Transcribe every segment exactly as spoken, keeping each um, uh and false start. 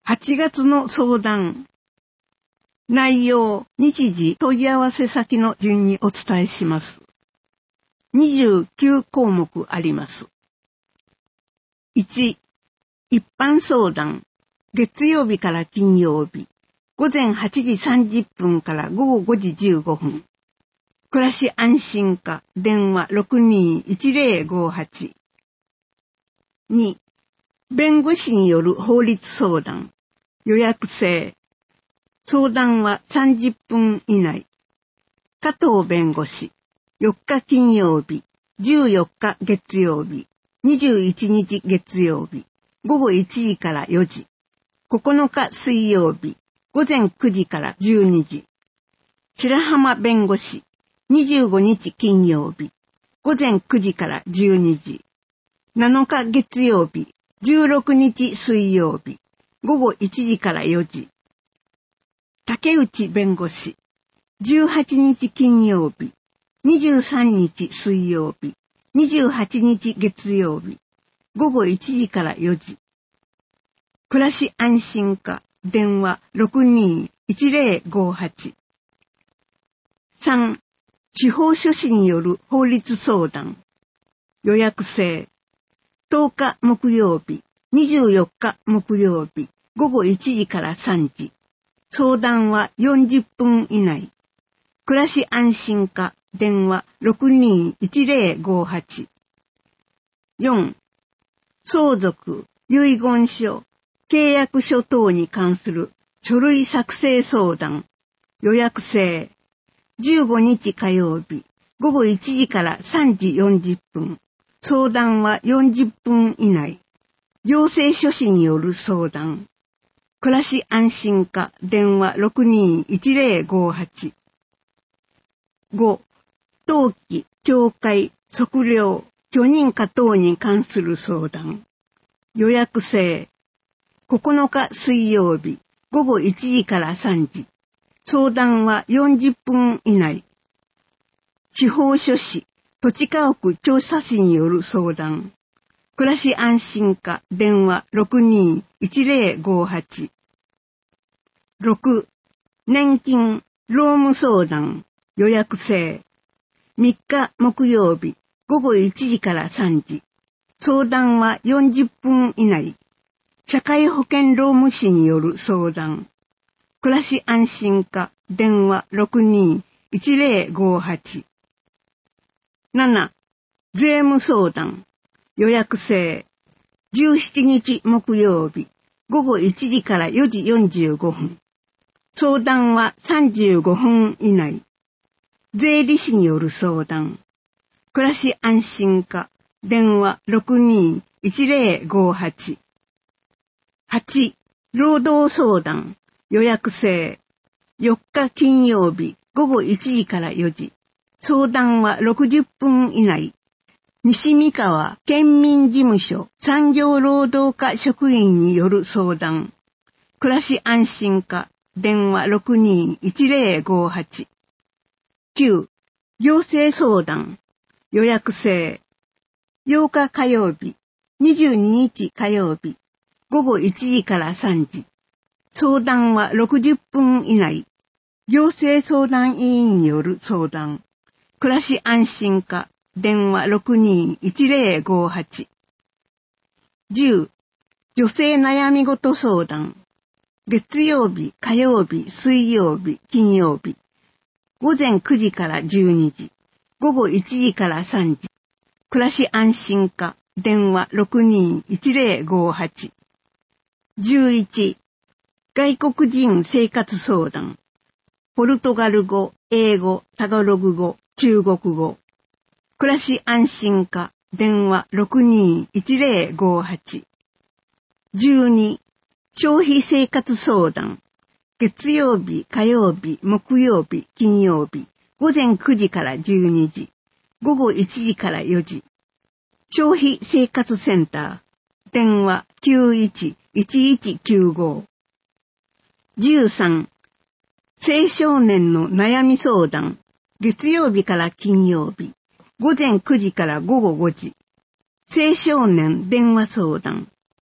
はちがつの相談。内容、日時、問い合わせ先の順にお伝えします。にじゅうきゅうこうもくあります。いち、一般相談。月曜日から金曜日。ごぜんはちじさんじゅっぷんからごごごじじゅうごふん。暮らし安心課。電話 ろくにーいちぜろごはち。に、弁護士による法律相談。予約制。相談はさんじゅっぷん以内。加藤弁護士。よっか金曜日、じゅうよっか月曜日、にじゅういちにち月曜日、ごごいちじからよじ。ここのか水曜日、ごぜんくじからじゅうにじ。白浜弁護士。にじゅうごにち金曜日、ごぜんくじからじゅうにじ。なのか月曜日、じゅうろくにち水曜日、ごごいちじからよじ。竹内弁護士。じゅうはちにち金曜日、にじゅうさんにち水曜日、にじゅうはちにち月曜日、ごごいちじからよじ。暮らし安心課。電話 ろくにーいちぜろごはち。さん、司法書士による法律相談。予約制。とおか木曜日、にじゅうよっか木曜日、ごごいちじからさんじ。相談はよんじゅっぷん以内。暮らし安心課。電話 ろくにーいちぜろごはち。よん、相続、遺言書、契約書等に関する書類作成相談。予約制。じゅうごにち火曜日、ごごいちじからさんじよんじゅっぷん。相談はよんじゅっぷん以内。行政書士による相談。暮らし安心課。電話 ろくにーいちぜろごはち。ご、登記、教会、測量、許認可等に関する相談。予約制。ここのか水曜日、ごごいちじからさんじ。相談はよんじゅっぷん以内。司法書士、土地家屋調査士による相談。暮らし安心課。電話 ろくにーいちぜろごはち。ろく、年金、労務相談。予約制。みっか木曜日、ごごいちじからさんじ。相談はよんじゅっぷん以内。社会保険労務士による相談。暮らし安心課。電話 ろくにーいちぜろごはち。なな、税務相談。予約制。じゅうしちにち木曜日、ごごいちじからよじよんじゅうごふん。相談はさんじゅうごふん以内。税理士による相談。暮らし安心課。電話 ろくにーいちぜろごはち。はち、労働相談。予約制。よっか金曜日、ごごいちじからよじ。相談はろくじゅっぷん以内。西三河県民事務所産業労働課職員による相談。暮らし安心課。電話 ろくにーいちぜろごはち。きゅう、行政相談。予約制。ようか火曜日、にじゅうににち火曜日、ごごいちじからさんじ。相談はろくじゅっぷん以内。行政相談委員による相談。暮らし安心課。電話 ろくにーいちぜろごはち。じゅう、女性悩み事相談。月曜日、火曜日、水曜日、金曜日。ごぜんくじからじゅうにじ。ごごいちじからさんじ。暮らし安心課。電話 ろくにーいちぜろごはち。じゅういち、外国人生活相談。ポルトガル語、英語、タガログ語、中国語。暮らし安心課。電話 ろくにーいちぜろごはち。じゅうに、消費生活相談。月曜日、火曜日、木曜日、金曜日。ごぜんくじからじゅうにじ。ごごいちじからよじ。消費生活センター。電話 きゅういちいちいちきゅうご。じゅうさん、青少年の悩み相談。月曜日から金曜日。ごぜんくじからごごごじ。青少年電話相談。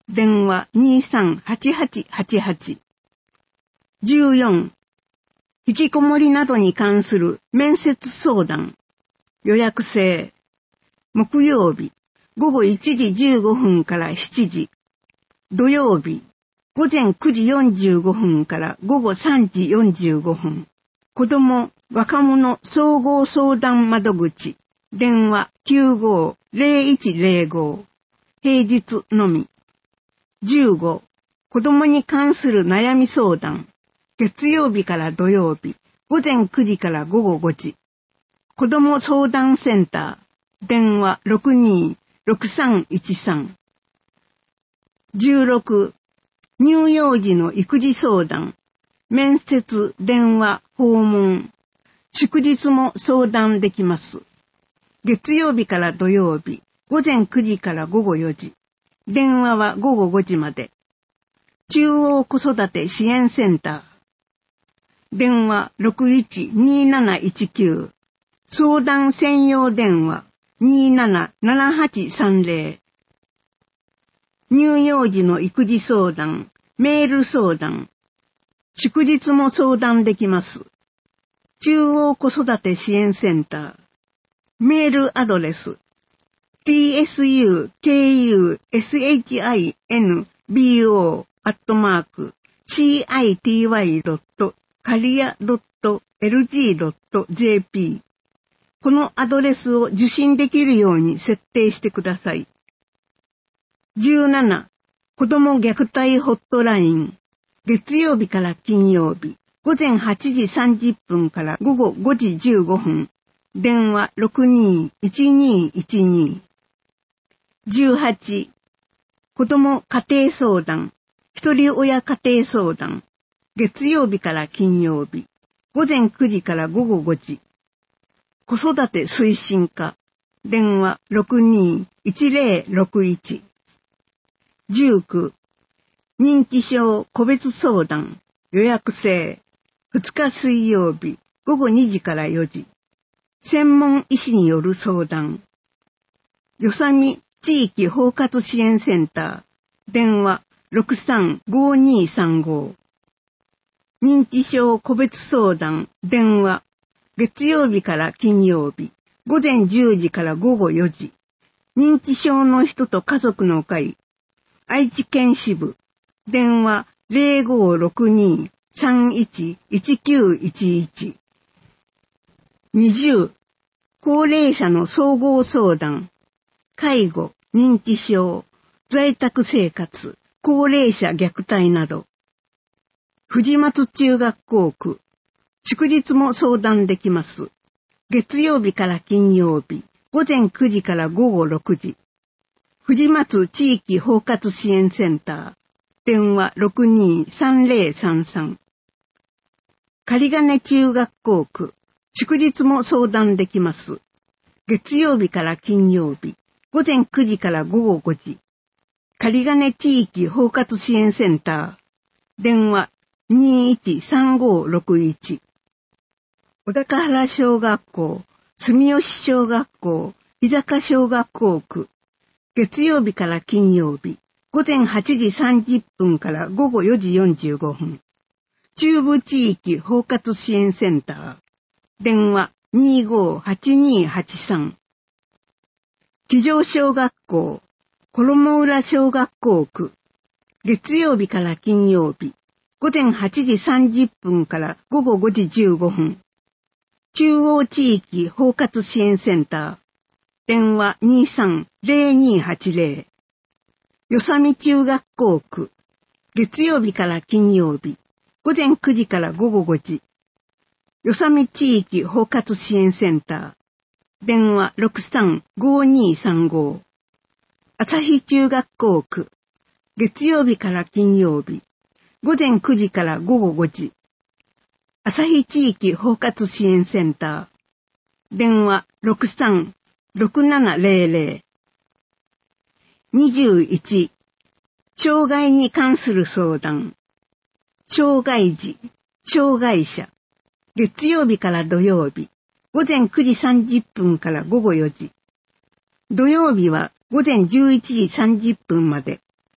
電話 にさんはちはちはちはち。じゅうよん、引きこもりなどに関する面接相談、予約制。木曜日、ごごいちじじゅうごふんからしちじ。土曜日、ごぜんくじよんじゅうごふんからごごさんじよんじゅうごふん。子ども・若者総合相談窓口。電話 きゅうごーぜろいちぜろご。平日のみ。じゅうご、子どもに関する悩み相談。月曜日から土曜日、ごぜんくじからごごごじ。子ども相談センター。電話 ろくにーろくさんいちさん。じゅうろく、乳幼児の育児相談。面接、電話、訪問。祝日も相談できます。月曜日から土曜日、ごぜんくじからごごよじ。電話はごごごじまで。中央子育て支援センター。電話 ろくいちにーなないちきゅう。相談専用電話 にーななななはちさんぜろ。乳幼児の育児相談、メール相談。祝日も相談できます。中央子育て支援センター。メールアドレス ティーエスユーケーユーエスエイチアイエヌビーオー アットマーク シーアイティーワイ ドット カリア ドット エルジー ドット ジェーピー。このアドレスを受信できるように設定してください。じゅうなな、子ども虐待ホットライン。月曜日から金曜日、ごぜんはちじさんじゅっぷんからごごごじじゅうごふん。電話 ろくにーいちにーいちにー。じゅうはち、子ども家庭相談、一人親家庭相談。月曜日から金曜日、ごぜんくじからごごごじ。子育て推進課。電話 ろくにーいちぜろろくいち。じゅうきゅう、認知症個別相談、予約制。ふつか水曜日、ごごにじからよじ。専門医師による相談。よさみ地域包括支援センター。電話 ろくさんごにーさんご。認知症個別相談。電話。月曜日から金曜日。ごぜんじゅうじからごごよじ。認知症の人と家族の会。愛知県支部。電話 ゼロごーろくにーさんいちいちきゅういちいち。にじゅう、高齢者の総合相談、介護、認知症、在宅生活、高齢者虐待など。藤松中学校区、祝日も相談できます。月曜日から金曜日、ごぜんくじからごごろくじ。藤松地域包括支援センター、電話 ろくにーさんぜろさんさん。仮金中学校区、祝日も相談できます。月曜日から金曜日、ごぜんくじからごごごじ。仮金地域包括支援センター、電話 にーいちさんごろくいち。小高原小学校、住吉小学校、日高小学校区、月曜日から金曜日、ごぜんはちじさんじゅっぷんからごごよじよんじゅうごふん。中部地域包括支援センター。電話 にーごーはちにーはちさん。木城小学校、衣浦小学校区。月曜日から金曜日。ごぜんはちじさんじゅっぷんからごごごじじゅうごふん。中央地域包括支援センター。電話 にーさんぜろにーはちぜろ。よさみ中学校区。月曜日から金曜日。ごぜんくじからごごごじ。よさみ地域包括支援センター。電話 ろくさんごにーさんご。朝日中学校区。月曜日から金曜日。ごぜんくじからごごごじ。朝日地域包括支援センター。電話 ろくさんろくななぜろぜろ。にじゅういち、障害に関する相談。障害児、障害者。月曜日から土曜日、ごぜんくじさんじゅっぷんからごごよじ。土曜日はごぜんじゅういちじさんじゅっぷんまで。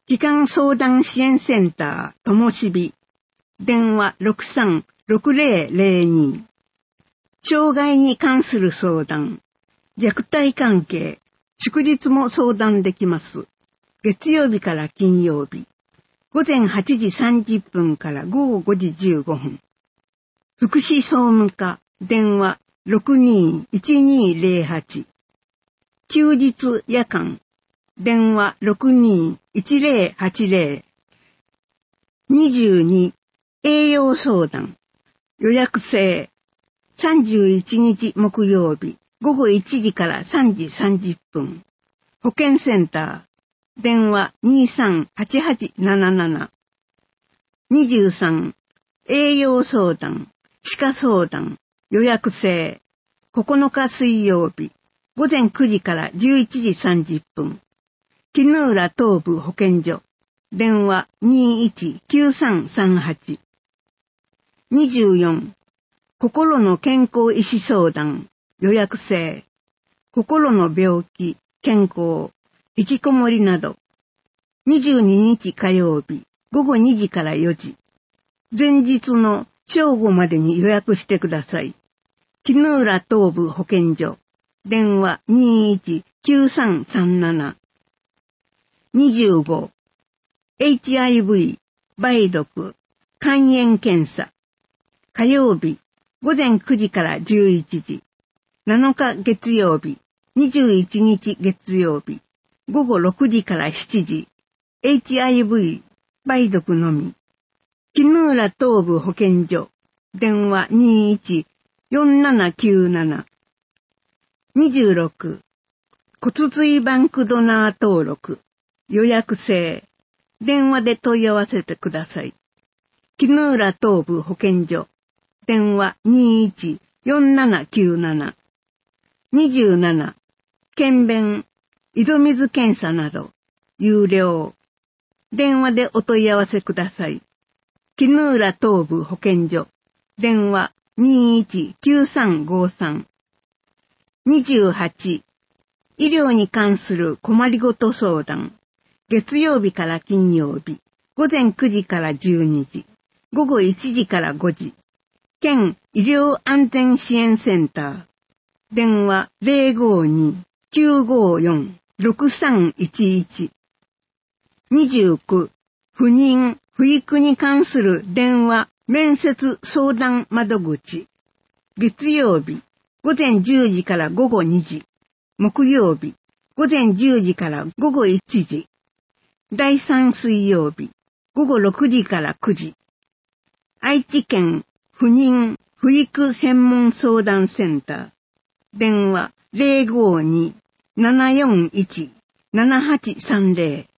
帰還相談支援センターともしび電話 ろくさんろくぜろぜろに 障害に関する相談、虐待関係、祝日も相談できます。月曜日から金曜日、午前はちじさんじゅっぷんから午後ごじじゅうごふん。福祉総務課、電話 ろくにーいちにーぜろはち。休日夜間、電話 ろくにーいちぜろはちぜろ。にじゅうに、栄養相談、予約制。さんじゅういちにち木曜日、午後いちじからさんじさんじゅっぷん。保健センター、電話 にさんはちはちなななな。にじゅうさん、栄養相談、歯科相談、予約制。ここのか水曜日、午前くじからじゅういちじさんじゅっぷん。絹浦東部保健所、電話 にいちきゅうさんさんはち。にじゅうよん、心の健康医師相談、予約制。心の病気、健康、引きこもりなど。にじゅうににち火曜日、午後にじからよじ。前日の正午までに予約してください。絹浦東部保健所、電話 にいちきゅうさんさんなな。にじゅうご、エイチアイブイ、梅毒、肝炎検査。火曜日、午前くじからじゅういちじ。なのか月曜日、にじゅういちにち月曜日、午後ろくじからしちじ。エイチアイブイ、梅毒のみ。絹浦東部保健所、電話 にいちよんななきゅうなな。にじゅうろく、骨髄バンクドナー登録、予約制。電話で問い合わせてください。絹浦東部保健所、電話 にいちよんななきゅうなな。にじゅうなな、検便、井戸水検査など、有料。電話でお問い合わせください。絹浦東部保健所、電話 にいちきゅうさんごさん。にじゅうはち、医療に関する困りごと相談。月曜日から金曜日、午前くじからじゅうにじ、午後いちじからごじ。県医療安全支援センター。電話 ゼロごに きゅうごよん ろくさんいちいち。にじゅうきゅう、不妊、不育に関する電話面接相談窓口。月曜日、午前じゅうじから午後にじ。木曜日、午前じゅうじから午後いちじ。だいさん水曜日、午後ろくじからくじ。愛知県不妊、不育専門相談センター。電話 ゼロごに ななよんいち ななはちさんゼロ。